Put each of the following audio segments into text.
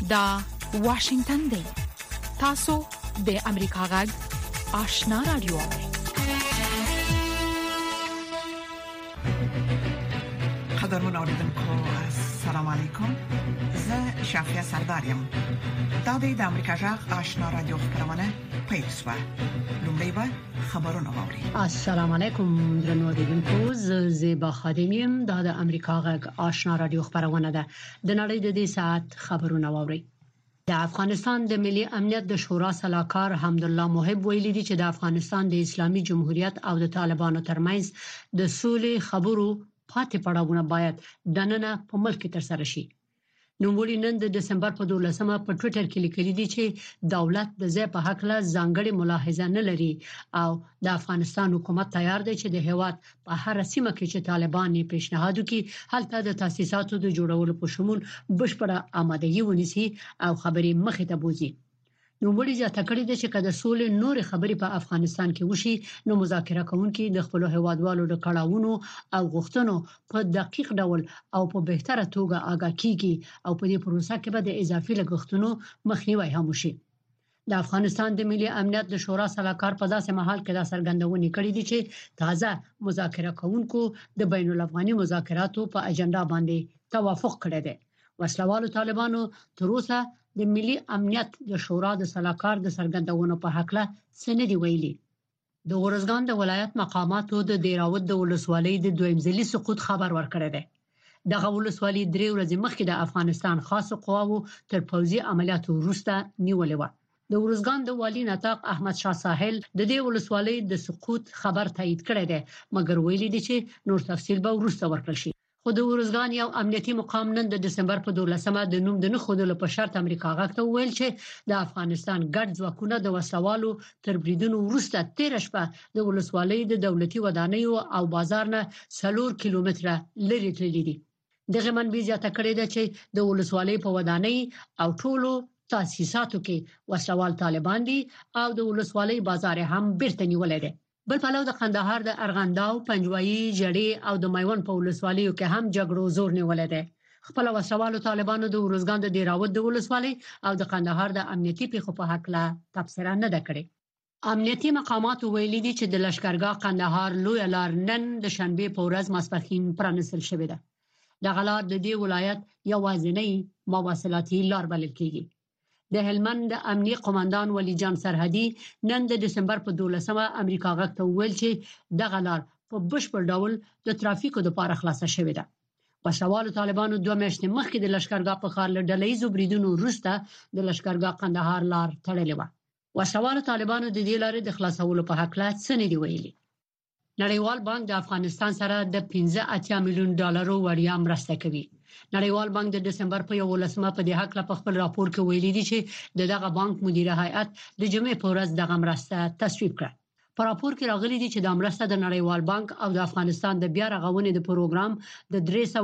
دا واشنگتن دی. تاسو د امریکا غږ آشنا رادیو. قدرمن اوریدونکو السلام علیکم. زه شافیا سردارم. دا د امریکا غږ آشنا رادیو خبرونه پیښه. لومړی به خبرونه واوري. السلام علیکم درنو اوریدونکو، زیبا خادمیم. دا د امریکا غږ آشنا رادیو خبرونه ده. د نړۍ د دې ساعت خبرونه واوري. د افغانستان د ملي امنیت د شورا سلاکار حمدالله محب ویلي دی چې د افغانستان د اسلامي جمهوریت او د طالبانو ترمنځ د سولې خبرو پاتې پړاوونه باید دننه په ملک کې ترسره شي. نوموړي نن د دسمبر په 12مه په ټوئیټر کې لیکلي دي چې دولت د ځای په حق له ځانګړي ملاحظه نه لري او د افغانستان حکومت تیار دی چې د هیواد په هر سیمه کې چې طالبان یې پیشنهاد وکړي هلته د تاسیساتو د جوړولو په شمول بشپړه آمادګي ونیسي او خبرې مخې ته بوزي. نوموړي زیاته کړې ده چې کله سولې نور خبرې په افغانستان کې وشي نو مذاکره کوونکي د خپل هیوادوالو د کړهونو او غوښتنو په دقیق ډول او په بهتره توګه آگاه کیږي او په دې پروسه کې به د اضافي لګښتونو مخنیوي هم وشي. د افغانستان د ملي امنیت د شورا سلاکار په داسې مهال کې دا څرګندونه کړې دي چې تازه مذاکره کوونکو د بین الافغاني مذاکراتو په اجنډا باندې توافق کړی دی. وسلوالو طالبانو تر اوسه د ملي امنیت د شورا د سلاکار د څرګندونو په حق له سندې ویلي. د ورزګان د ولایت مقاماتو د دیراوت د ولسوالۍ د دویم ځلي سقوط خبر ورکړی دی. دغه ولسوالۍ 3 ورځې مخکې د افغانستان خاصو قواوو تر پوځي عملیاتو وروسته نیولې و. د ورزګان د والی نطاق احمد شاه ساحل د دې ولسوالۍ د سقوط خبر تایید کړی دی، مګر ویلي دی چې نور تفصیل به وروسته ورکړل شي. خو د ورزګان یو امنیتي مقام نن د دسمبر په 12مه د نوم د نه خودلو په شرط امریکا غږ ته ویل چې د افغانستان ګډ ځواکونه د وسلوالو تر بریدونو وروسته 13 شپه د ولسوالۍ د دولتي ودانیو او بازار نه 4 کیلومتره لري تللي دي. دغه منبع زیاته کړې ده چې د ولسوالۍ په ودانۍ او ټولو تاسیساتو کې وسلوال طالبان دي او د ولسوالۍ بازار هم بیرته نیولې ده. بل پلو د قندهار د ارغنداو، پنجوایي، جړې او د میوند په ولسوالیو کې هم جګړو زور نیولې ده. خپل وسلوالو طالبانو د ورزګان د دیراوت د ولسوالۍ او د قندهار د امنیتي پیښو په حق لا تبصره نه ده کړې. امنیتي مقامات ویلي دي چې د لشکرګاه قندهار لوی لار نن د شنبه په ورځ ماسپښین پرانیستل شوې ده. د غلار د دې ولایت یوازینی مواصلاتي لار بلل کیږي. د هلمند د امنیه قومندان ولی جان سرحدي نن د دسمبر په 12مه امریکا غږ ته ویل چې د غلار په بشپړ ډول د ترافیکو لپاره خلاصه شوې ده. وسلوالو طالبانو 2 میاشتې مخکې د لشکرګاه په ښار له ډلهیزو بریدونو وروسته د لشکرګاه قندهار لار تړلې و. وسلوالو طالبانو د دې لارې د خلاصولو په حق لا څه نه دی ویلي. نړیوال بانک د افغانستان سره د 15 میلیون ډالرو وړیا مرسته کوي. نړیوال بانک د دسمبر په 11مه په دې حق په خپل راپور کې ویلي دي چې دغه بانک مدیره هیئت د جمعې په ورځ دغه مرسته تصویب کړه. په راپور کې راغلي دي چې د مرسته د نړیوال بانک او د افغانستان د بیا رغونې د پروګرام د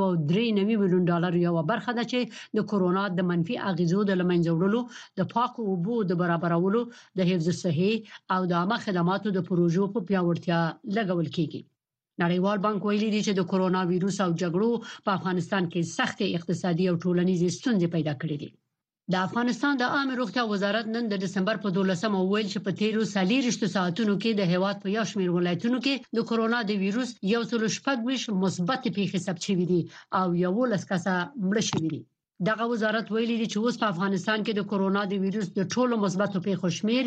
393 میلیون ډالر یو برخه ده چې د کورونا د منفي اغیزو د لمنځه وړلو، د پاکو اوبو د برابرولو، د حفظ صحي او د عامه خدماتو د پروژو په پیاوړتیا لګول کیږي. نړیوال بانک ویلي دی چې د کورونا وایروس او جګړو په افغانستان کې سخت اقتصادي او ټولنیزې ستونزې پیدا کړې دي. د افغانستان د عامه روغتیا وزارت نن د دسمبر په 12مه ویل چې په 13 ساعتونو کې د هیواد په یو شمېر ولایتونو کې د کورونا د وایروس 126 مثبت پیښې ثبت شوې دي او 11 کسه مړه شوي دي. دغه وزارت ویلي دی چې اوس په افغانستان کې د کورونا د وایروس د ټولو مثبت پیښو شمېر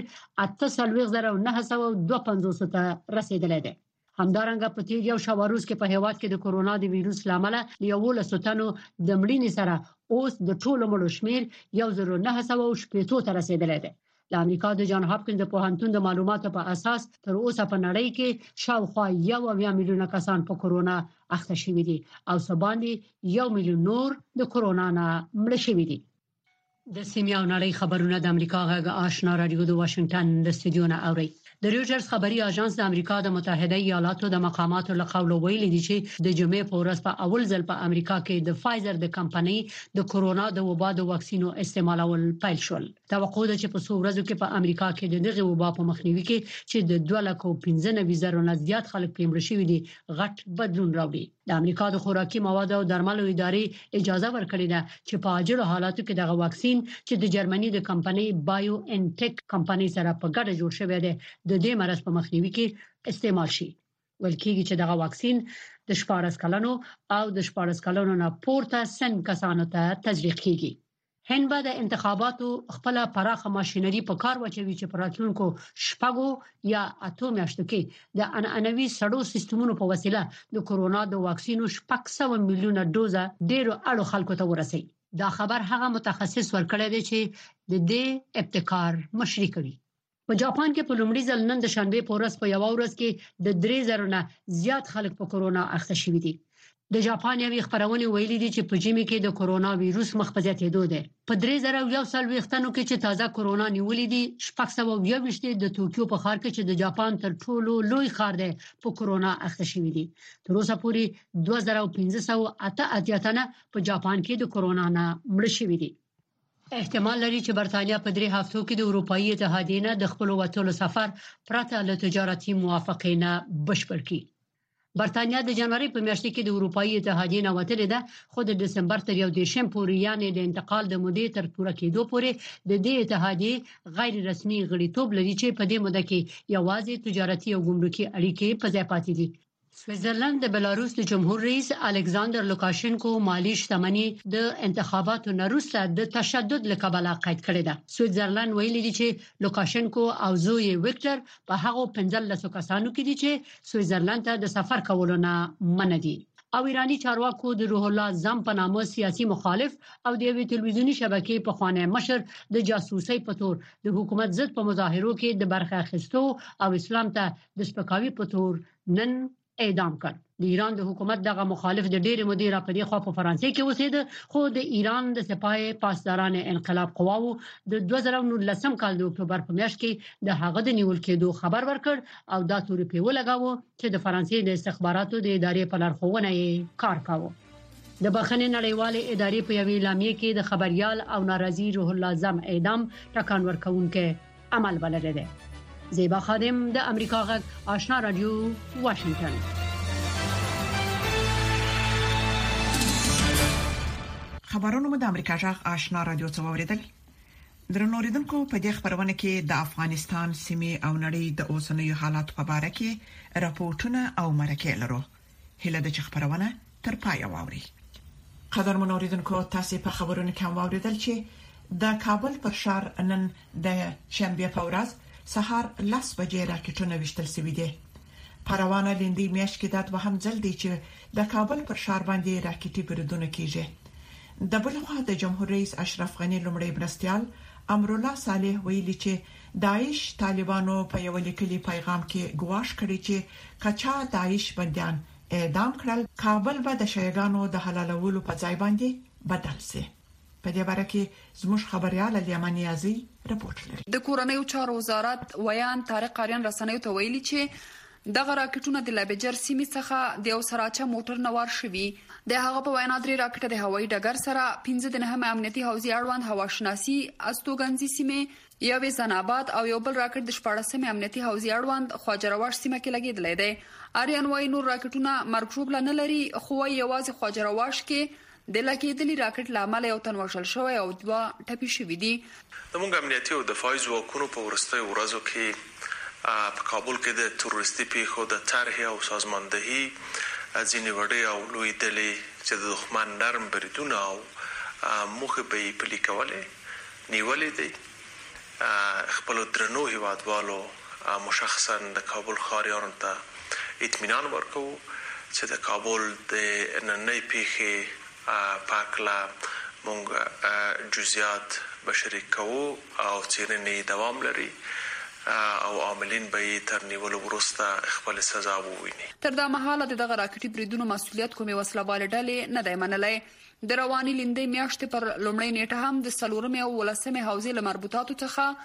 48,952 ته رسیدلی دی. همدارنګه په تیر یو شواروز کې په هیواد کې د کورونا د وایروس لامل 11 تنو د مړینې سره اوس د ټولو مړو شمیر 1960 ته رسیدلی دی. د امریکا د جان هاپکینز پوهنتون د معلوماتو په اساس تر اوسه په نړۍ کې شاوخوا 1 میلیون کسان په کورونا اخته شوي دي او سباندې 1 میلیون نور د کورونا نه مړ شوي دي. د سیمه او نړۍ خبرونه د امریکا غږ آشنا رادیو د واشنگټن د استودیو نه اوري. د رويټرز خبري اژانس د امریکا د متحده ایالاتو د مقاماتو له قول ویلي دي چې د جمعې په ورځ په اول ځل په امریکا کې د فایزر د کمپنۍ د کورونا د وبا د واکسینو استعمالول پیل شول. توقع ده چې په څو ورځو کې په امریکا کې د دغه وبا په مخنیوي کې چې د 215,000 نه زیات خلک پرې مړ شوي دي غټ بدلون راوړي. د امریکا د خوراکي مواد او درملو ادارې اجازه ورکړې ده چې په اجرو حالاتو کې دغه واکسین چې د جرمني د کمپنۍ بایو ان ټیک کمپنۍ سره په ګډه جوړ شوی دی د دې مرض په مخنیوي کې استعمال شي. ولکه چې دغه واکسین د 14 کلنو او د 14 کلنو نه پورته سن کسانو ته تطبیق کیږي. هند به د انتخاباتو خپل پراخه ماشينري په کار واچوي چې پر راتلونکو شپږو یا اتو میاشتو کې د عنعنوي سړو سیستمونو په وسیله د کورونا د واکسینو 600 میلیونه دوزه ډیرو اړو خلکو ته ورسي. دا خبر هغه متخصص ورکړی دی چې د دې ابتکار مشري کوي. په جاپان کې په لومړي ځل نن د شنبه په ورځ په یو ورځ کې د 3000 نه زیات خلک په کورونا اخته شوي دي. د جاپان یوې خبرونه ویلي دي چې په جمی کې د کورونا وایروس مخ په زیاتېدو ده. په 3001 وختونو کې چې تازه کورونا نیولې دي 622 د توکیو په ښار کې چې د جاپان تر ټولو لوی ښار دی په کورونا اخته شوي دي. تر اوسه پورې 2588 تنه په جاپان کې د کورونا نه مړ شوي دي. احتمال لري چې برتانیا په 3 هفتو کې د اروپאי اتحادیې نه د خپل وټولو سفر پرته له تجارتي موافقې نه بشپړ کړي. برتانیا د جنوري په میاشت کې د اروپאי اتحادیې نه وتلې ده خو د دسمبر تر 1 پورې یعنی د انتقال د مودې تر پوره کېدو پورې د دې اتحادیې غیر رسمي غړیتوب لري چې په دې موده کې یوازې تجارتي او ګمرکي اړیکې په ځای پاتې دي. سویټزرلند د بلاروس د جمهور رئیس الکساندر لوکاشنکو مالی شتمنۍ د انتخاباتو نه وروسته د تشدد لکبله قید کړې ده. سویټزرلند ویلي دی چې لوکاشنکو او زوی وکټر په هغه 15 کسانو کې دي چې سویټزرلند ته د سفر کولو نه منع دي. او ایرانی چارواکو د روح الله زم په نامه سیاسي مخالف او د یوې تلویزیونی شبکې په خوانه مشر د جاسوسۍ په تور د حکومت ضد په مظاهرو کې د برخه اخیستو او اسلام ته د سپکاوي په تور نن اعدام کړ. د ایران د حکومت دغه مخالف د ډېر مدیر په دې خوا په فرانسې کې اوسېد خو د ایران د سپاه پاسداران انقلاب قواو د 2019 کال د اکتوبر په میاشت کې د هغه د نیول کېدو خبر ورکړ او دا توري په ولګاوه چې د فرانسې د استخباراتو د ادارې په لارښوونه یې کار کاوه. د بخښنې نړیوالې ادارې په یوې اعلامیه کې د خبريال او ناراضي روح الله زم اعدام ټکان ورکوونکې عمل بللی دی. زیبا خادم د امریکا غږ آشنا رادیو واشنگټن. خبرونه مو د امریکا غږ آشنا رادیو څخه اوریدل. درنوریدونکو په دې خبرونه کې د افغانستان سیمې او نړۍ د اوسنیو حالات په اړه کې راپورټونه او مرکې لرو. هله د خبرونه تر پای واوري. قدرمن اوریدونکو تاسو په خبرونه کې اوریدل چې د کابل پر شهر نن د شنبه په ورځ سهار 10 بجې راکټونه وشتل شوې دي. پروانه لیندې میاشت کې د وهم ځل دی چې د کابل پر شهر باندې راکټي بریدونه کیږي. د بلخوا د جمهور رئیس اشرف غنی لومړی مرستيال امرالله صالح ویلي چې داعش طالبانو په یو لیکلي پیغام کې ګواښ کړی چې کچا داعش بنديان اعدام کړل کابل به د شیګانو د حلالولو په ځای باندې بدل شي. په دې اړه کې زموږ خبريال الیمانی ازي رپورټ لري. د کورنیو چارو وزارت ویان طارق اریان رسنیو ته ویلي چې دغه راکټونه د لابجر سیمې څخه د یو سراچه موټر نوار شوي. د هغه په وینا درې راکټ د هوایي ډګر سره 15 د نهم امنیتي حوزې اړوند هواشناسي استوګنځي سیمې یو زناباد او یو بل راکټ د 14 امنیتي حوزې اړوند خواجروش سیمه کې لګیدل دی. اریان وايي نور راکټونه مرکوب نه لري خو یوازې خواجروش کې د لکېدلي راکټ لامل یو تن وشل شوی او دوا ټپي شوی دي. زموږ امنیتي او دفاعي ځواکونو په ورستۍ ورځو کې په کابل کې د تروریستي پیښو د طرح او سازماندهي ځینې وړې او لوی ډلې چې د دښمن نرم بریدونه او موخه به پلي کولې نیولې دي. خپل درنو هیوادوالو مشخصا د کابل ښاریانو ته اطمینان ورکوو چې د کابل د نننۍ پیښې پاکلا مونږ جزئیات بشری کوو او څېړنې دوام لري او عاملین به تر نیولو وروسته خپل سزا وویني. تر دا مهاله دغه راکټي بریدونو مسولیت کومې وسلوال ډلې نه دی منلای. د رواني لیندې میاشتې پر لومړۍ نیټه هم د 4 او 13 حوزې له مربوطاتو څخه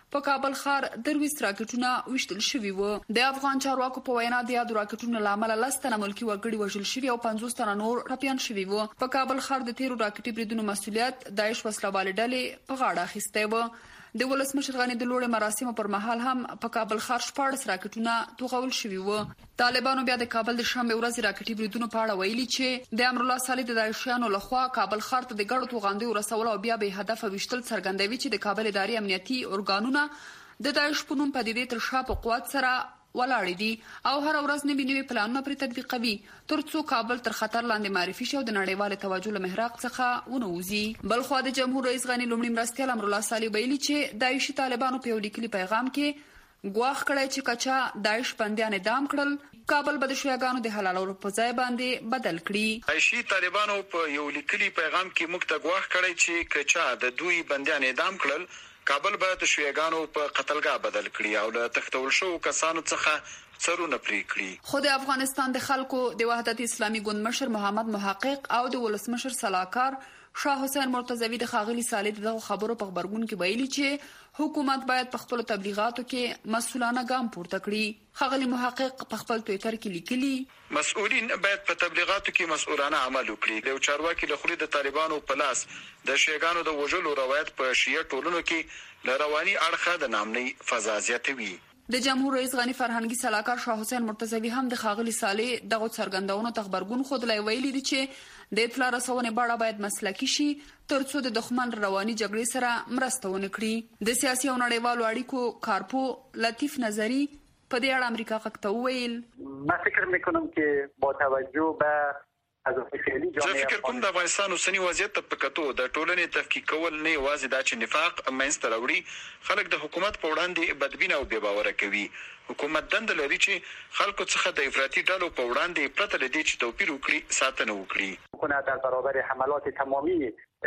په کابل ښار 23 راکټونه وشتل شوي وو. د افغان چارواکو په وینا د یاد راکټونو لامل 10 تنه ملکی وګړي وژل شوي او 50 تنه نور ټپيان شوي وو. په کابل ښار د 13 راکټي بریدونو مسؤلیت داعش وسلوال ډلې په غاړه اخیستی و. د ولسمشر غنی د لوړ مراسمو پر مهال هم په کابل ښار 14 راکټونه توغول شوي وو. طالبانو بیا د کابل د شنبه ورځې راکټي بریدونو په اړه ویلي چې د امر الله صالح د داعشیانو لخوا کابل ښار ته د ګډو توغندیو رسول او بیا به هدف وشتل څرګندوي چې د کابل اداري امنیتي ارګانونه د داعش په نوم پدیدې تر شا په قوت سره ولاړ دي او هر ورځ نوي پلانونه پر تطبیقوي ترڅو کابل تر خطر لاندې معرفي شي او د نړیوال توجه له محراق څخه ونوځي. بلخو د جمهور رئیس غنی لومړی مرستیال امر الله صالح ویلي چې داعشي طالبانو په یو لیکلي پیغام کې ګواښ کړی چې کچا داعش بندیان اعدام کړل کابل به د شیعاګانو د حلالولو په ځای باندې بدل کړي. داعشي طالبانو په یو لیکلي پیغام کې موږ ته ګواښ کړی چې کچا د دوی بندیان اعدام کړل کابل به د شیعاګانو په قتلګاه بدل کړي او له تختول شو کسانو څخه سرونه پرې کړي. خو د افغانستان د خلکو د وحدت اسلامي ګوند مشر محمد محقق او د ولسمشر سلاکار شاه حسین مرتضوی د خاغلی صالح دغه خبرو په خبرګون کې ویلي چې حکومت باید په خپل تبلیغاتو کې مسؤلانه ګام پورته کړي. خاغلی محقق په خپل ټوئیټر کې لیکلي مسؤلین باید په تبلیغاتو کې مسؤلانه عمل وکړي. د چارواکي له خولي د طالبانو په لاس د شیعاګانو د وژلو روایت په شیعه ټولنو کې ل رواني اړخه د نامنۍ فضا زیاتوي. د جمهور رئیس غنی فرهنګي سلاکار شاه حسین مرتضوی هم د خاغلی صالح دغه څرګندونو ته خبرګون خودلای ویلي دي چې د اطلاع رسونې باړه باید مسلکي شي ترڅو د دښمن رواني جګړې سره مرسته ونه کړي. د سیاسي او نړیوالو اړیکو کارپو لطیف نظری په دې اړه امریکا غږ ته ویل ما فکر میکنم که با توجه به زه فکر کوم د افغانستان اوسنی وضعیت په کتو د ټولنې تفکیک کول نه یوازې دا چې نفاق منځته راوړي خلک د حکومت په وړاندې بدبین او بې باوره کوي. حکومت دنده لري چې خلکو څخه د افراطي ډلو په وړاندې پرته له دې چې توپیر وکړي ساتنه وکړي. حکومت در برابر حملات تمامی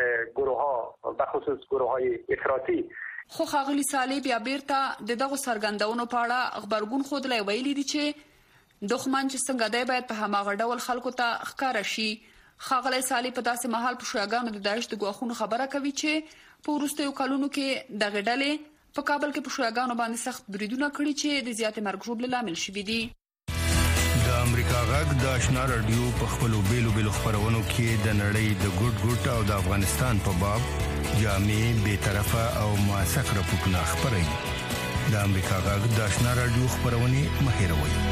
گروه‌ها به خصوص گروه‌های افراطی خو خاغلی صالح بیا بیرته دغه سرګندونو په اړه خبرګون خودلای ویلي دي چې دښمن چې څنګه دی باید په هماغه ډول خلکو ته ښکاره شي. خاغلی صالح په داسې مهال په شیعاګانو د داعش د ګواښونو خبره کوي چې په وروستیو کلونو کې دغه ډلې په کابل کې په شیعاګانو باندې سخت بریدونه کړي چې د زیاتې مرګ ژوبلې لامل شوي دي. د امریکا غږ د آشنا رادیو په خپلو بیلو خبرونو کې د نړۍ د ګډ او د افغانستان په باب جامع بې طرفه او موثق راپورټونه خپروي. د امریکا غږ د آشنا رادیو خبرونه مهیروي.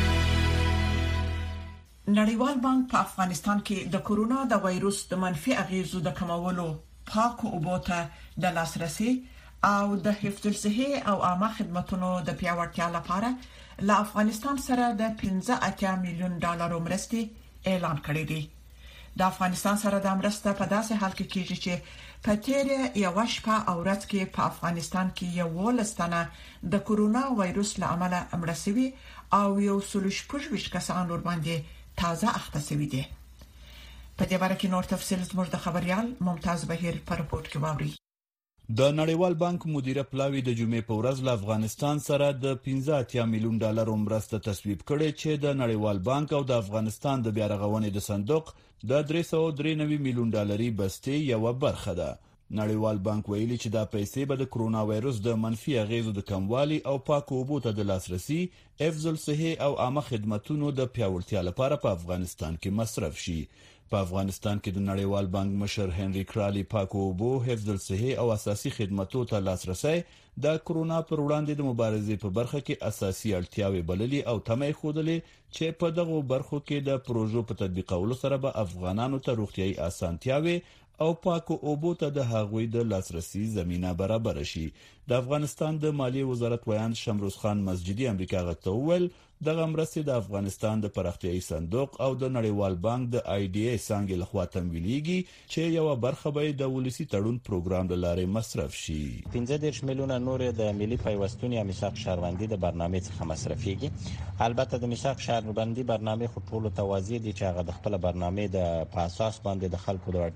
نړیوال بانک په افغانستان کې د کورونا د وایروس د منفي اغیزو د کمولو پاکو اوبو ته د لاسرسي او د حفظ الصحه او عامه خدماتو د پیاوړتیا لپاره له افغانستان سره د 15 میلیون ډالر مرستې اعلان کړې دي. د افغانستان سره د مرستې په داسې حال کې کېږي چې په تیر یو شپه او ورځ کې په افغانستان کې یو لستانه د کورونا وایروس له امله مړ شوي او یو 140 کسان ور باندې تازه اخته شوی دي. په دې اړه کې نور تفصیل زموږ د خبريال ممتاز بهیر په رپورت کې واوري. د نړیوال بانک مدیره پلاوی د جمعې په ورځ له افغانستان سره د 15 میلیون ډالر مرسته تصویب کړي چې د نړیوال بانک او د افغانستان د بیا رغونې د صندوق د 393 میلیون ډالري بستې یو برخه ده. نړیوال بانک ویلي چې دا پیسې به د کرونا وایروس د منفي اغیزو د کموالي او پاکو اوبو ته د لاسرسي، حفظ الصحه او عامه خدماتو د پیاوړتیا لپاره په افغانستان کې مصرف شي. په افغانستان کې د نړیوال بانک مشر هنري کرالی پاکو اوبو، حفظ الصحه او اساسي خدماتو ته لاسرسي د کرونا پر وړاندې د مبارزې په برخه کې اساسي اړتیاوې بللي او تمه خودلې چې په دغه برخو کې د پروژو په تطبیقولو سره به افغانانو ته روغتيایي اسانتیاوې او پاکو اوبو ته د هغوی د لاسرسي زمينه برابر شي. د افغانستان د مالیې وزارت ویاند شمروز خان مسجدي امریکا غته وویل دغه مرستې د افغانستان د پراختیايي صندوق او د نړیوال بانک د آی ډي ای څنګه لخوا تمویلېږي چې یو برخه به د ولسی تړون پروګرام لاره مصرف شي. 15 میلیونه نور د ملي پیوستون یا میثاق شهروندي د برنامه څخه مصرفيږي. البته د میثاق شهروندي برنامه خو ټولو توازی دي چې هغه د خپل برنامه د اساس باندې د خلکو د اړتیا او په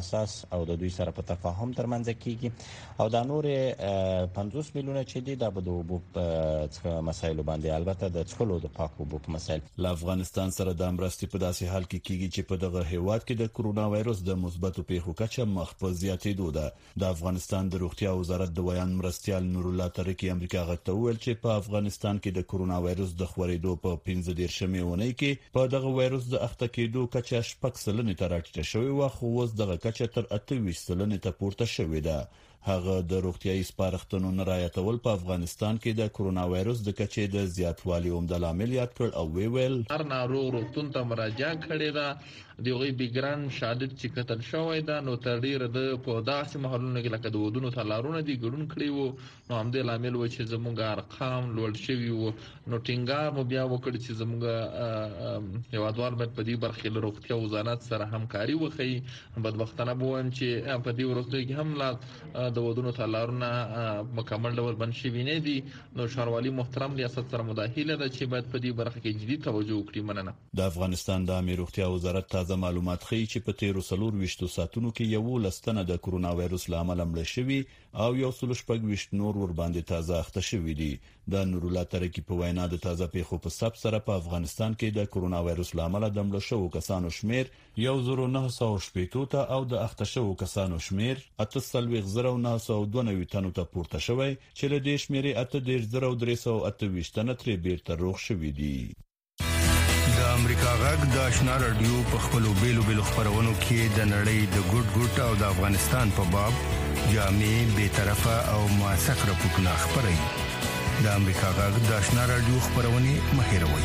اساس او د دوی سره په تفاهم ترمنځ کیږي او دا نور 50 میلیونه چې دي د اوبو په مسایلو باندې البته د څکلو د پاکو اوبو په مسایل. له افغانستان سره د امرستي په داسې حال کې کیږي چې په دغه هیواد کې د کرونا وایروس د مثبتو پیښو کچه مخ په زیاتېدو ده. د افغانستان د روغتیا وزارت د ویان مرستيال نور الله ترکی امریکا غږ ویل چې په افغانستان کې د کرونا وایروس د خورېدو په 15 شمېونۍ کې په دغه وایروس د اخته کېدو کچه 6% ته راټیټه شوې و، خو اوس دغه کچه تر 28% ته پورته شوې ده. هغه د روغتیايي سپارښتنو نه رعایتول په افغانستان کې د کرونا وایروس د کچې د زیاتوالي عمده لامل یاد کړ او ویل هر ناروغ روغتون ته مراجعه کړې ده، دغه بیګران شادت چې کتل شوی ده، نو تر ډیره د په داسې محلونو کې لکه د ودونو تلارونه دي ګډون کړی وو، نو همدې لامل و چې زموږ ارقام لوړ شوي وو. نو ټینګار مو بیا وکړ چې زموږ هیوادوال باید په دې برخه له روغتیا وزارت سره همکاري وکړي. بدبختانه بوم چې په دې ورځو کې هم لا د ودونو تلارونه مکمل ډول بند شوي نه دي، نو ښاروالي محترم ریاست سره مداخله ده چې باید په دې برخه کې جدي توجه وکړي. مننه. د افغانستان د امیر روغتیا وزارت تازه معلومات ښیي چې په 13 ساعتونو کې یو لستنه د کرونا وایروس لامل مړ شوی او 126 نور ور باندې تازه اخته شوی دي. د نور الله ترکی په وینا د تازه پیښو په سب سره په افغانستان کې د کرونا وایروس لامل د مړ شوو کسانو شمیر 1990 ته او د اخته شوو کسانو شمیر 83992 تنو ته پورته شوی چې له دې شمیرې 8328 تنه ترې بیرته روغ شوي دي. د امریکا غږ د آشنا رادیو په خپلو بیلو خبرونو کې د نړۍ د ګډ او د افغانستان په باب جامع به طرفه او موثق راپورټونه خبري. د امریکا غږ د آشنا رادیو خبرونه مهیروي.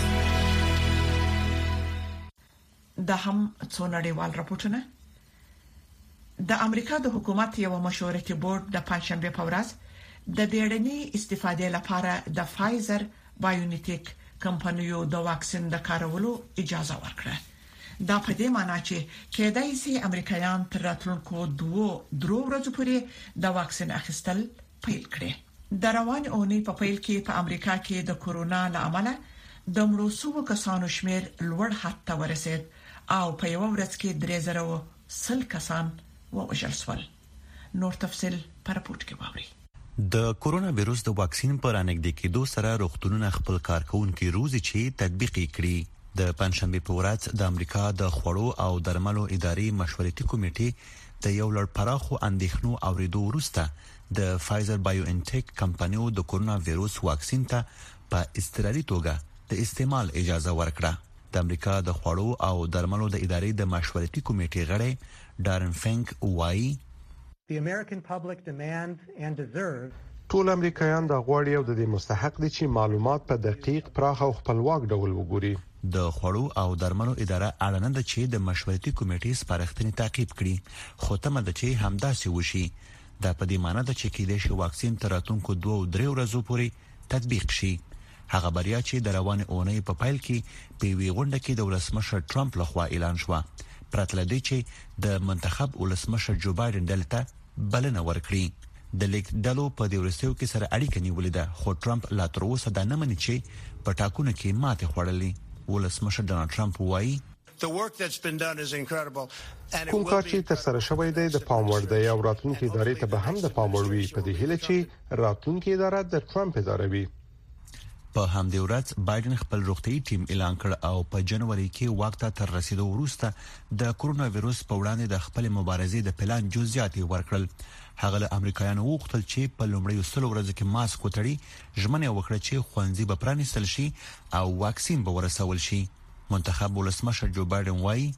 د هم څو نړیوال راپورټونه. د امریکا د حکومت یو مشورتي بورډ د پنځشنبه په ورځ د بیړني استفادې لپاره د فایزر بایونیټیک کمپنیو د واکسین د کارولو اجازه ورکړه. دا په دې معنی چې کېدای شي امریکایان تر راتلونکو 2 ورځې پورې د واکسین اخیستل پیل کړي. د روان اونۍ په پیل کې په امریکا کې د کورونا لامل د مړو شوو کسانو شمیر لوړ حد ته ورسید او په یو ورځ کې 3010 کسان ووژل شول. نور تفصیل پر راپورټ کې واوري. د کورونا وایروس د واکسین پر انګډ کېدو سره روغتونونه خپل کارکونکو روزي چې تطبیق کړي. د پنځشنبه په ورځ د امریکا د خوړو او درملو ادارې مشورتي کمیټې د یو لړ پراخو اندېښنو اوریدو وروسته د فایزر بایوانټیک کمپنیو د کورونا وایروس واکسین ته په استرالي توګه د استعمال اجازه ورکړه. د امریکا د خوړو او درملو د ادارې د مشورتي کمیټې غړی ډارن فنک وایي The American public demands and deserves ټول امریکایان د غواړي او د دې مستحق دي چې معلومات په دقیق، پراخ او خپلواک ډول وګوري. د خوړو او درملو اداره اړینه ده چې د مشورتي کمیټې سپارښتنې تعقیب کړي، خو تمه ده چې همداسې وشي. دا په دې معنی ده چې کېدای شي واکسین تر راتلونکو 2-3 ورځې پورې تطبیق شي. هغه بریا چې د روان اونۍ په پایل کې په وی غونډه کې د ولسمشر ټرمپ لخوا اعلان شو، پرته له دې چې د منتخب ولسمشر جو بایدن دلته بلنه ورکړي. د لیک ډلو په دې ورستیو کې سره اړیکه نیولې ده، خو ټرمپ لا تر اوسه دا نه مني چې په ټاکنو کې ماته خوړلې. ولسمشر ډونالد ټرمپ وایي کوم کار چې تر سره شوی دی د پام وړ دی او راتلونکي ادارې ته به هم د پام وړ وي، په دې هیله چې راتلونکي اداره د ټرمپ اداره وي. په همدې ورځ بایدن خپل روغتيایي ټیم اعلان کړ او په جنوري کې واک ته تر رسیدو وروسته د کورونا وایروس په وړاندې د خپل مبارزې د پلان جزئیات ورکړل. هغه له امریکایانو وغوښتل چې په لومړیو 100 ورځو کې ماسک وتړي، ژمنه وکړه چې ښوونځي به پرانیستل شي او واکسین به ورسول شي. منتخب ولسمشر جو بایدن وایي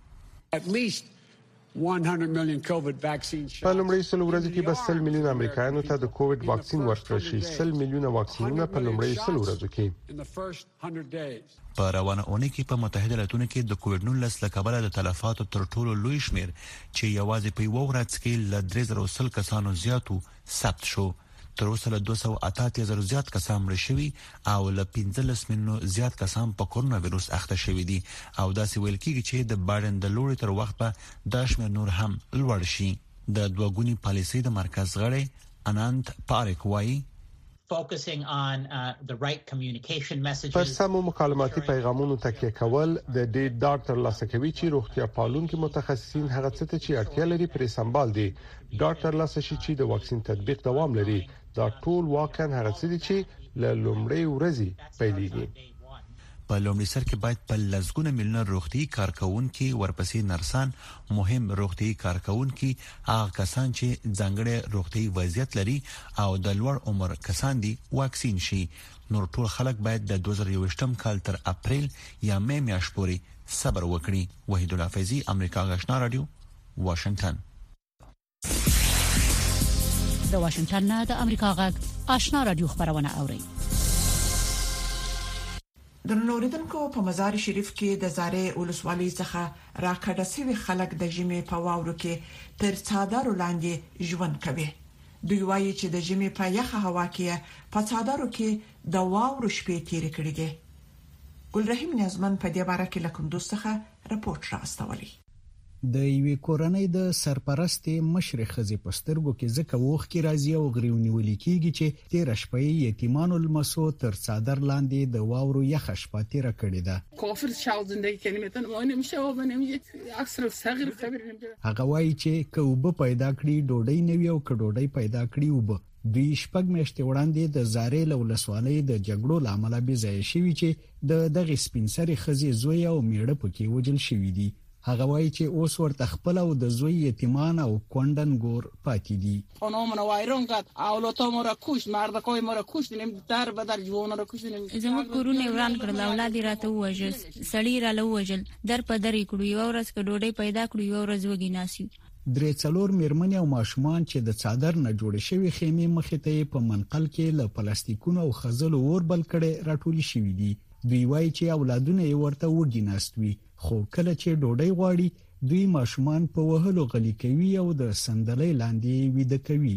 په لومړي 100 ورځو کې به 100 میلیون امریکایانو ته د کووډ واکسین ورکړل شي. 100 میلیونه واکسینونه په لومړي 100 ورځو کې. په روانه اونۍ کې په متحده ایالاتونو کې د کووډ 19 له کبله د تلفاتو تر ټولو لوی شمیر چې یوازې په یو ورځ کې ل 3000 کسانو زیاتو ثبت شو. تر اوسه له 288,000 زیات کسان مړ شوي او له 15 میلیونو زیات کسان په کورونا وایروس اخته شوي دي او داسې ویل کیږي چې د بایدن د لوري تر وخت په دا شمیر نور هم لوړ شي. د دوه ګونی پالیسۍ د مرکز غړی انانت پاریک وایي focusing on the right communication messages. پر سمو مکالماتي پیغامونو تکیه کول د دې ډاټ تر لاسه کوي چې روغتیا پالونکو متخصصین هغه څه ته چې اړتیا لري پرې سمبال دي. ډاټ تر لاسه شي چې د واکسین تطبیق دوام لري. دا ټول واکن هغه څه دي چې له لومړۍ ورځې پیلېږي. په لومړي سر کې باید په لزګونه میلیونه روغتي کارکونکو ورپسې نرسان مهم روغتي کارکونکو هغه کسان چې ځانګړي روغتي وضعیت لري او د لوړ عمر کسان دي واکسین شي. نور ټول خلک باید د 2021م کال تر اپریل یا مې میاشت پورې صبر وکړي. وحید الله فیضی، امریکا غشنا رادیو، واشنگټن. د واشنگټن نه د امریکا غږ آشنا رادیو خبرونه اوري. د نوریدونکو په مزار شریف کې د زارې ولسوالۍ څخه راکړه سوي خلک د ژمي په واورو کې تر څادر لاندې ژوند کوي. دوی وایي چې د ژمي په یخه هوا کې په څادرو کې د واورو شپې تیر کړي دي. ګلرحیم نظمن په دې باره کې لکندوس څخه راپورټ راستولی. د یوې کورنۍ د سرپرستې مشر خزي پسترګو کې ځکه وخت کې راځي او غریونی کېږي چې تیر شپې یتیمانو المسو تر څادر لاندې د واورو یخ شپه تیر کړی ده. کافر شاو زندگی کلمتن ما نمیشه و نمیشه اکثر صغیر خبر نمیشه. هغه وایي چې کوب پیدا کړی ډوډۍ نه وي او کډوډۍ پیدا کړی وب. دوی شپږ میاشتې وړاندې د زارې لولسوالۍ د جګړو لامل به ځای شوی چې د دغه سپینسري خزي زوی او میړه پکې وجل شوی دي. هغه وایي چې اوس ورته خپل او د زوی یتیمان او کندن ګور پاتې دي. خانمونه وایرون کړ اولادو مو را کوش مردکای مو را کوش نیم در به در جوان را کوش نیم. زموږ کورونه وران کړل، اولاد راته وژل، سړی را لوجل، در په در کړو، یو ورځ کې ډوډۍ پیدا کړو، یو ورځ وګی ناسیو. درې څلور میرمنې او ماشومان چې د څادر نه جوړ شوی خیمه مخې ته په منقل کې له پلاستیکونو او خزلو اور بل کړي راټولي شوی دي. دوی وایي چې اولادونه یې ورته وګی ناستوي، خو کله چې ډوډۍ غواړي دوی ماشومان په وهلو غلي کوي او د صندلۍ لاندې ویده کوي.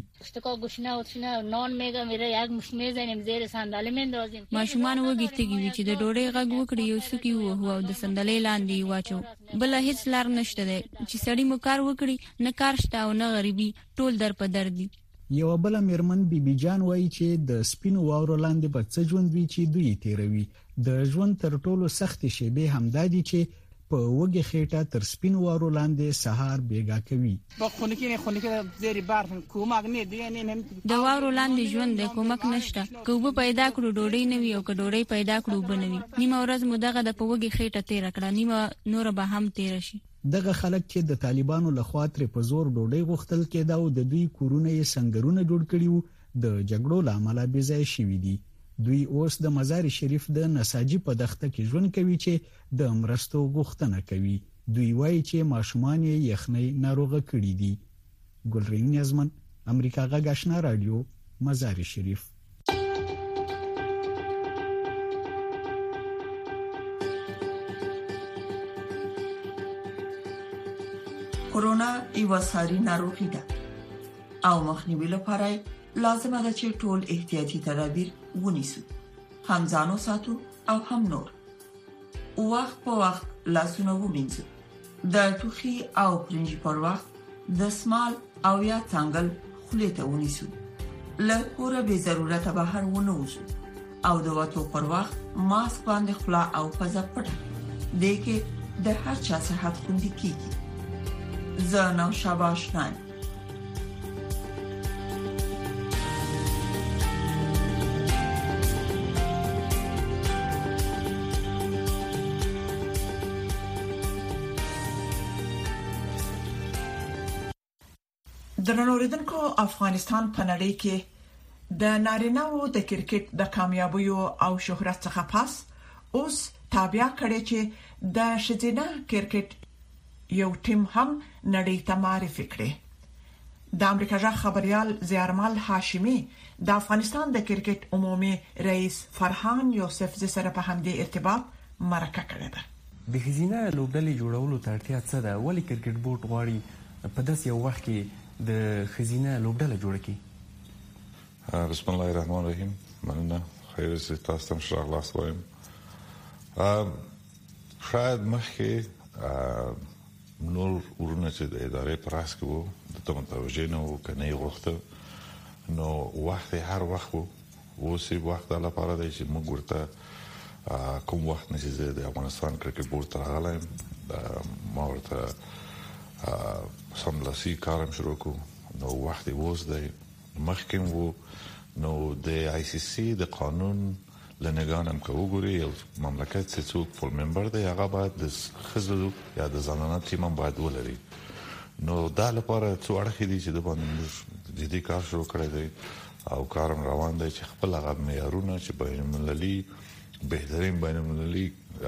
ماشومان وګی تیږي چې د ډوډۍ غږ وکړي یو سکی وو او د صندلۍ لاندې واچو. بل هیڅ لار نشته ده چې سړی مو کار وکړي، نه کار شته او نه غریبي، ټول در په در دي. یو بل میرمن بیبي جان وایي چې د سپینو واورو لاندې به څه ژوند وي چې دوی تیروي. د ژوند تر ټولو سخت شیبه همدادي چې په وګه خېټه تر سپینو واورو لاندې سهار بیګا کوي. په خونه کې زیری بار کومک نه دی نه د واورو لاندې ژوند د کومک نشته. کوبه پیدا کړو ډوډۍ نه وي او ډوډۍ پیدا کړو بنوي. نیمه ورځ مو دغه د په وګه خېټه تیر کړه، نیمه نور به هم تیر شي. دغه خلک چې د طالبانو لخوا تر په زور ډوډۍ غوښتل کېدا او د دوی کورونه یې سنگرونه جوړ کړي وو، د جګړو لامل به ځای شوی دي. دوی اوس د مزار شریف د نساجي په دښته کې ژوند کوي چې د مرستو غوښتنه کوي. دوی وایي چې ماشومان یې یخنۍ ناروغه کړي دي. ګلرین نظمن، امریکا غږ آشنا رادیو، مزار شریف. کورونا یو ساري ناروغي ده او مخنیوي لپاره لازمه ده چې ټول احتیاطي تدابیر ونیسو، هم ځانو ساتو او هم نور. وخت په وخت لاسونه ومینځو، د ټوخي او پرنجي پر وخت د سمال او یا څنګل خولې ته ونیسو. له کوره به ضرورت بهر ونه وځو او د وټو پر وخت ماسک باندې خلا او پزه پټه دې کې د هر چا صحت خوندي کیږي. زه شاباش نایم. د نوریدونکو افغانستان په نړۍ کې د نارینه‌و د کرکټ د کامیابیو او شهرت څخه پس اوس تابع کړي چې د شذینه کرکټ یو ټیم هم نړۍ ته معرفي کړي. د امریکا ژغ خبريال زیارمل هاشمي د افغانستان د کرکټ عمومي رئیس فرحان یوسف سره په همدې ارتباط مرکه کړې ده. د خزینه لوبډلې جوړولو ته اړتیا څه ده؟ ولې کرکټ بورډ غواړي په داسې یو وخت کې د خزینه لوبډله جوړه کړي؟ بسم الله الرحمن الرحیم. مننه. خیر سي تاسو ته شغلاس وایم. شاید مخکې نور ورونه چې د ادارې پراس کې وو د متوجه نه وو کنه یې غوښته نو وخت هر وخت اوس وخت لپاره دی چې موږ ورته کوم وخت نشي د افغانستان کرکټ بورډ ته راغلی ما ورته سملاسي کارم شروع کو نو وخت اوس دی مخکې وو نو د آی سی سی د قانون لنګانم که وګوري یو مملکت چې څوک فول ممبر دی هغه باید د ښځو یا د زنانه ټیم هم باید ولري نو دا لپاره څو اړخې دي چې د باندې جدي کار شروع کړی دی او کارم روان دی چې خپل هغه معیارونه چې بین المللي بهترین بین المللي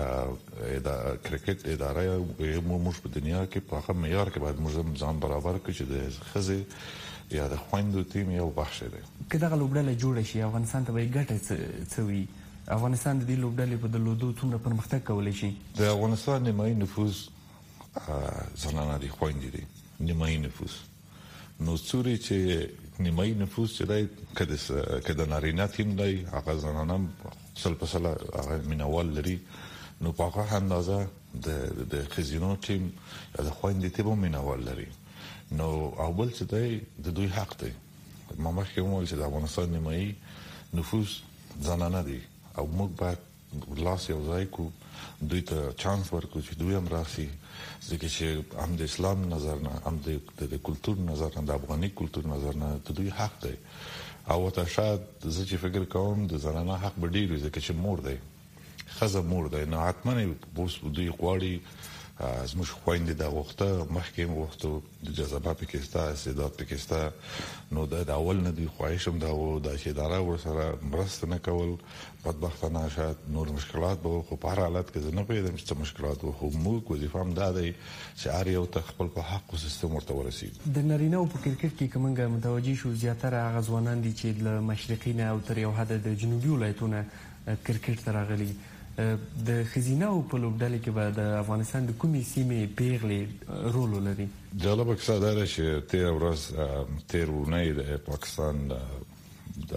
کرکټ اداره موږ په دنیا کې په هغه معیار کې باید موږ ځان برابر کړو چې د ښځې یا د خویندو ټیم یو بخش دی که دغه لوبډله جوړه شي افغانستان ته به یې ګټه څه وي افغانستان د دې لوبډلې په درلودو څومره پرمختګ کولی شي د افغانستان نیمایي نفوس زنانه دي خویندې دي نیمایي نفوس نو څوري چې نیمایي نفوس چې دی که د نارینه ټیم دی هغه زنانه سل په سله هغه مینوال لري نو په هغه اندازه د ښځینو ټیم یا د خویندې ټیم هم مینوال لري نو او بل چې دی د دوی حق دی ما مخکې وویل چې د افغانستان نیمایي نفوس زنانه دي او موږ باید لاس یو ځای کو دوی ته چانس ورکو چې دوی هم راشي ځکه چې هم د اسلام نظر نه هم د کلتور نظر نه د افغاني کلتور نظر نه د دوی حق دی او ته شاید زه چې فکر کوم د زنانه حق به ډیر وي ځکه چې مور دی ښځه مور دی نو حتما اوس دوی غواړي زموږ خویندې دا غوښته مخکې هم غوښته د جذبه پکې شته استعداد پکې شته نو د اول نه دوی خواهش هم دا و دا چې اداره ورسره مرسته نه کول بدبختانه شاید نور مشکلات به خو په هر حالت کې زه نه پوهېدم چې څه مشکلات و خو موږ وظیفه هم دا دی چې هر یو ته خپل په حق سیستم ورته ورسېږي د نارینه‌و په کرکټ کې که موږ متوجه شو زیاتره هغه ځوانان دي چې له مشرقي نه او تر یو حده د جنوبي ولایتونو کرکټ ته راغلي د ښځینه‌و په لوبډلې کې به د افغانستان د کومې سیمې پیغلې رول ولري جالبه کیسه دا ده چې تېره ورځ تېر اونۍ د پاکستان د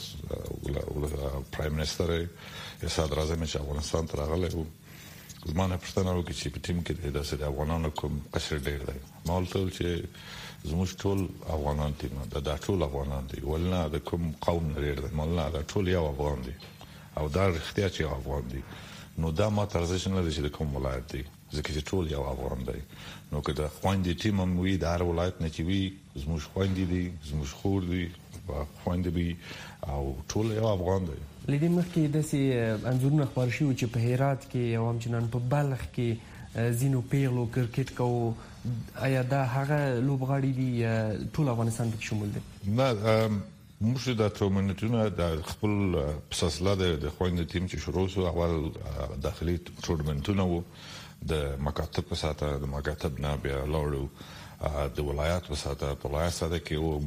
پرایم منسټر صدر اعظم چې افغانستان ته راغلی و زما نه پوښتنه وکړه چې په ټیم کې داسې د افغانانو کوم قشر ډېر دی ما ورته وویل چې زموږ ټول افغانان ټیم دا ټول افغانان دي ولې نه د کوم قوم نه ډېر دی ما نه دا ټول یو افغان دي او دا رښتیا چې یو افغان دي نو دا ما ارزښت نه لري چې د کوم ولایت دی ځکه چې ټول یو افغان دی نو که د خویندې ټیم هم وي د هر ولایت نه چې وي زموږ خویندې دي زموږ خور دي خویندې وي او ټول یو افغان دی له دې مخکې داسې انځورونه خپاره شوي چې په هرات کې او همچنان په بلخ کې ځینو پیغلو کرکټ کوو آیا دا هغه لوبغاړي دي یا ټول افغانستان پکې شمول دی نه موږ د ټورنمنټونو د خپل سلسله د خویندو ټیم چې شروع شو اول داخلي ټورنمنټونه وو د مکاتب په ساته د مکاتب نه بیا لاړو د ولایت په ساته په ولایت ساته کې وو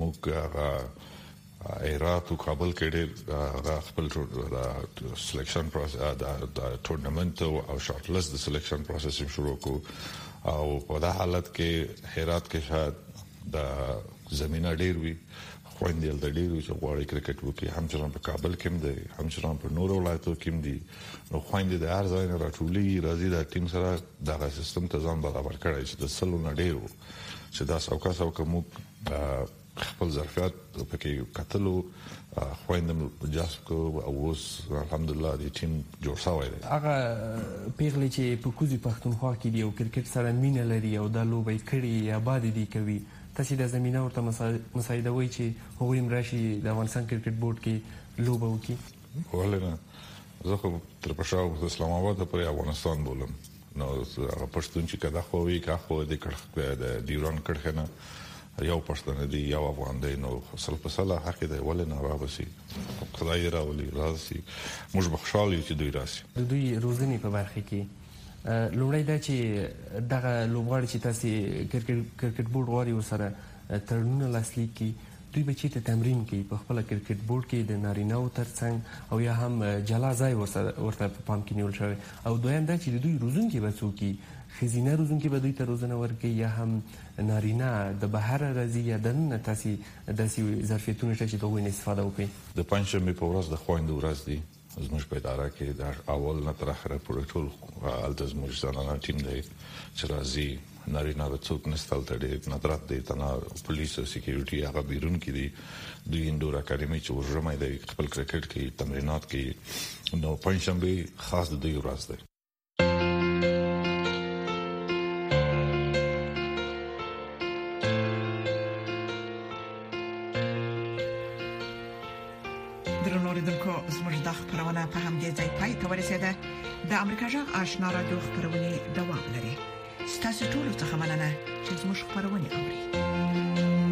موږ هرات او کابل کې ډېر خپل سلیکشن پروسس د ټورنمنټ او شارټ لیست د سلیکشن پروسس شروع کو او په دا حالت کې هرات کې شاید د زمينه ډېر وي خويندې د ډېرو چې غواړي کرکټ وکړي همچنان په کابل کې هم دي همچنان په نورو ولایتونو کې هم دي نو خويندې د هر ځای نه راټولي راځي د ټیم سره دغه سیستم ته ځان برابر کړی چې د سلو نه ډېرو چې دا څوکه موږ خپل ظرفیت پکې کتلو خويندم جذب کو او اوس الحمدلله د ټیم جوړ شوی دی هغه پیغلې چې په کوزي پښتونخوا کې دی او کرکټ سره مینه لري او د لوبي کړي یا باد دي کوي تاسو د زمينه ورته مساعده وای چې هغوی هم راشي د افغانستان کرکټ بورډ کې لوبه وکړي ولې نه زه خو تر پښاو اسلام آباد پر افغانستان بولم نو پښتون چې کدا خو وی کا خو د کړه د ډیوران کړه نه یو پښتون دی یو افغان دی نو اصل په صلاح حق دی ولې نه راوسی خدای راولي راسي موږ بخښالي چې دوی راسي د دوی روزنی په برخه کې لومړی دا چې دغه لوبغاړي چې تاسو کرکټ بورډ غواړي ورسره تړونونه لاسلیک کړي دوی به چېرته تمرین کوي په خپل کرکټ بورډ کې د نارینه‌و ترڅنګ او یا هم جلا ځای ورته په پام کې نیول شوی او دویم دا چې د دوی روزونکي به څوک وي ښځینه روزونکي به دوی ته روزنه ورکوي یا هم نارینه د بهره راځي یا دننه تاسو داسې ظرفیتونه شته چې د هغوی نه استفاده وکړي د پنجشنبې په ورځ د خویندو ورځ دی زموږ په اداره کې د اول نه تر اخره پورې ټول زموږ زنانه ټیم دی چې راځي نارینه به څوک نستل تړي ندرت دي تنا پولیس او سکیورټي هغه بیرون کې دي دوی انډور اکیډمي چې ورجمه دی خپل کرکټ کې تمرینات کې نو پنځشنبه خاص د دوی ورځ ده. زموږ د خبرونه په همدې ځای پای ته ورسیده. د امریکا جغ آشنا رادیو خبرونه دوام لري. ستاسو ټول څه مننه چې زموږ خبرونه اوري.